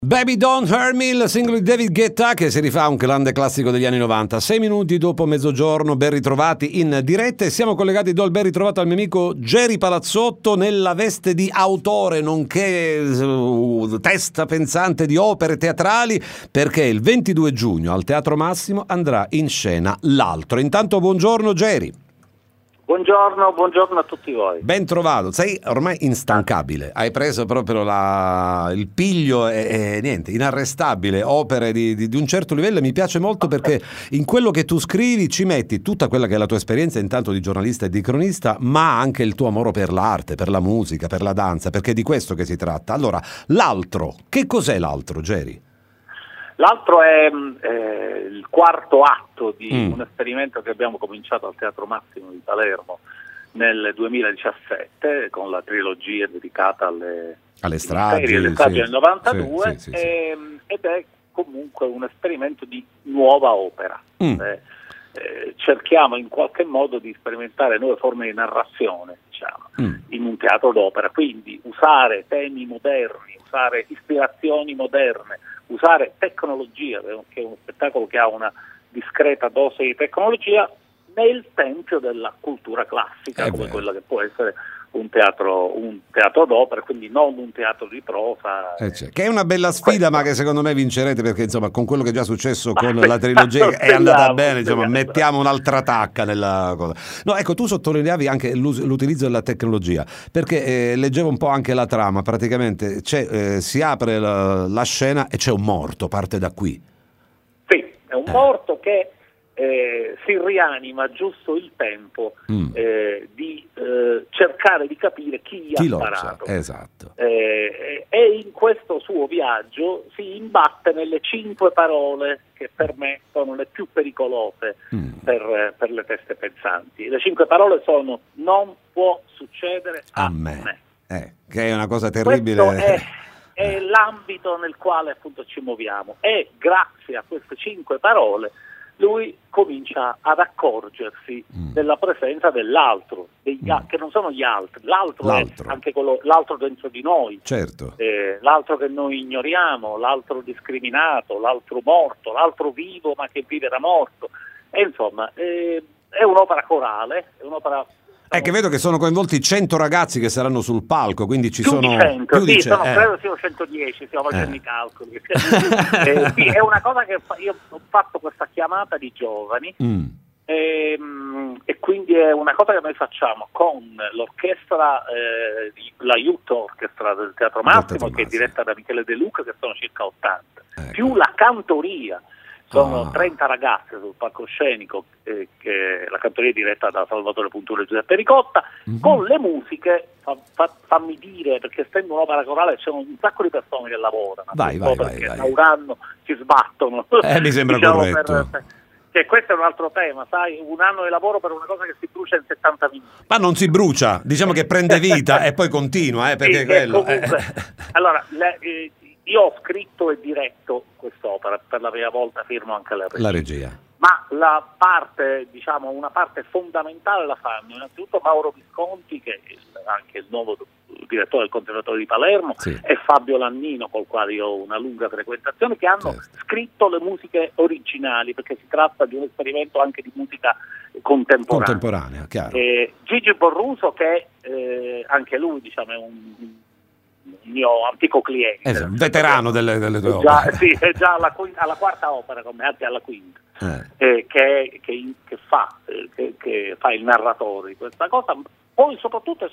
Baby Don't Hurt Me, il singolo di David Guetta che si rifà a un grande classico degli anni 90. 6 minuti dopo mezzogiorno, ben ritrovati in diretta e siamo collegati, do il ben ritrovato al mio amico Geri Palazzotto nella veste di autore nonché testa pensante di opere teatrali, perché il 22 giugno al Teatro Massimo andrà in scena L'Altro. Intanto buongiorno Geri. Buongiorno a tutti voi. Ben trovato, sei ormai instancabile, hai preso proprio il piglio e niente, inarrestabile, opere di un certo livello. Mi piace molto perché in quello che tu scrivi ci metti tutta quella che è la tua esperienza intanto di giornalista e di cronista, ma anche il tuo amore per l'arte, per la musica, per la danza, perché è di questo che si tratta. Allora, L'Altro, che cos'è L'Altro, Geri? L'altro è il quarto atto di un esperimento che abbiamo cominciato al Teatro Massimo di Palermo nel 2017 con la trilogia dedicata alle stragi del 92 ed è comunque un esperimento di nuova opera. Cerchiamo in qualche modo di sperimentare nuove forme di narrazione, in un teatro d'opera, quindi usare temi moderni, usare ispirazioni moderne, usare tecnologia, che è uno spettacolo che ha una discreta dose di tecnologia nel tempio della cultura classica, come quella che può essere un teatro d'opera, quindi non un teatro di prosa. Che è una bella sfida, ma che secondo me vincerete, perché insomma con quello che è già successo con la trilogia è andata bene, insomma mettiamo un'altra tacca nella cosa. No, ecco, tu sottolineavi anche l'utilizzo della tecnologia, perché leggevo un po' anche la trama, praticamente si apre la scena e c'è un morto, parte da qui. Sì, è un morto che si rianima giusto il tempo di cercare di capire chi gli ha sparato. Esatto. E in questo suo viaggio si imbatte nelle 5 parole che per me sono le più pericolose per le teste pensanti. Le 5 parole sono: non può succedere a me. Che è una cosa terribile. Questo è l'ambito nel quale appunto ci muoviamo, e grazie a queste 5 parole lui comincia ad accorgersi della presenza dell'altro, che non sono gli altri, l'altro è anche l'altro dentro di noi, certo. L'altro che noi ignoriamo, l'altro discriminato, l'altro morto, l'altro vivo ma che vive da morto, e insomma è un'opera corale, è un'opera. Che vedo che sono coinvolti 100 ragazzi che saranno sul palco, quindi ci sono più di 100. Credo siano 110, stiamo facendo i calcoli. Sì, è una cosa che io ho fatto questa chiamata di giovani e quindi è una cosa che noi facciamo con l'orchestra, la Youth Orchestra del Teatro Massimo, che è diretta da Michele De Luca, che sono circa 80, più la cantoria. Sono 30 ragazze sul palcoscenico, che la cantoria è diretta da Salvatore Puntura e Giuseppe Ricotta, con le musiche, fammi dire, perché essendo un'opera corale c'è un sacco di persone che lavorano, vai. Da un anno si sbattono. Mi sembra corretto. Che questo è un altro tema, sai, un anno di lavoro per una cosa che si brucia in 70 minuti. Ma non si brucia, diciamo che prende vita e poi continua, perché sì, quello. Allora, io ho scritto e diretto quest'opera, per la prima volta firmo anche la regia. Ma la parte, una parte fondamentale la fanno innanzitutto Mauro Visconti, che è anche il nuovo direttore del Conservatorio di Palermo, e Fabio Lannino, col quale io ho una lunga frequentazione, che hanno scritto le musiche originali, perché si tratta di un esperimento anche di musica contemporanea, chiaro. Gigi Borruso, che anche lui è un mio antico cliente, un veterano delle tue opere. Sì, è già alla quarta opera con me, anzi alla quinta, che fa il narratore di questa cosa. Poi soprattutto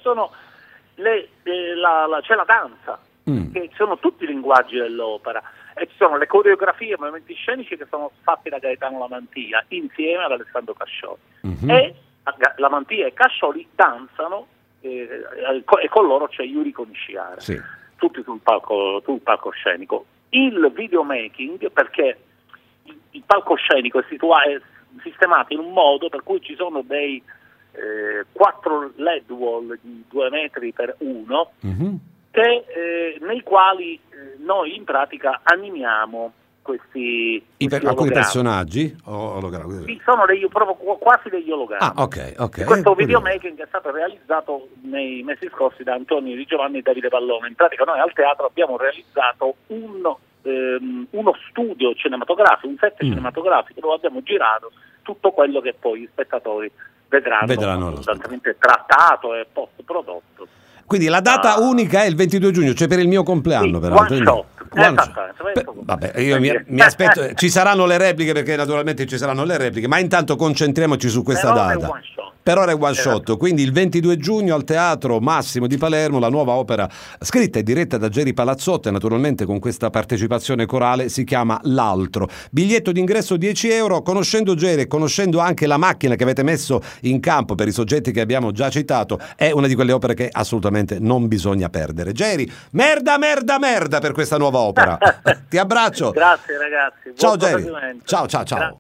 c'è la danza, che sono tutti i linguaggi dell'opera, e ci sono le coreografie e i movimenti scenici che sono fatti da Gaetano Lamantia insieme ad Alessandro Cascioli, e Lamantia e Cascioli danzano, e con loro c'è Yuriko Nishiara, tutti sul palcoscenico. Il videomaking, perché il palcoscenico è sistemato in un modo per cui ci sono dei 4 LED wall di 2 metri per 1, nei quali noi in pratica animiamo questi alcuni personaggi sì, sono proprio quasi degli ologrammi. Ok. Questo videomaking è stato realizzato nei mesi scorsi da Antonio Di Giovanni e Davide Pallone. In pratica noi al teatro abbiamo realizzato un uno studio cinematografico, un set cinematografico dove abbiamo girato tutto quello che poi gli spettatori vedranno sostanzialmente trattato e post prodotto. Quindi la data unica è il 22 giugno, cioè per il mio compleanno, peraltro. One shot. Vabbè, io mi aspetto, ci saranno le repliche, perché naturalmente ci saranno le repliche, ma intanto concentriamoci su questa data. Per ora è one shot, quindi il 22 giugno al Teatro Massimo di Palermo la nuova opera scritta e diretta da Geri Palazzotto, e naturalmente con questa partecipazione corale, si chiama L'altro. Biglietto d'ingresso 10 euro. Conoscendo Geri e conoscendo anche la macchina che avete messo in campo per i soggetti che abbiamo già citato, è una di quelle opere che assolutamente non bisogna perdere. Geri, merda per questa nuova opera. Ti abbraccio. Grazie ragazzi. Ciao Geri. Ciao.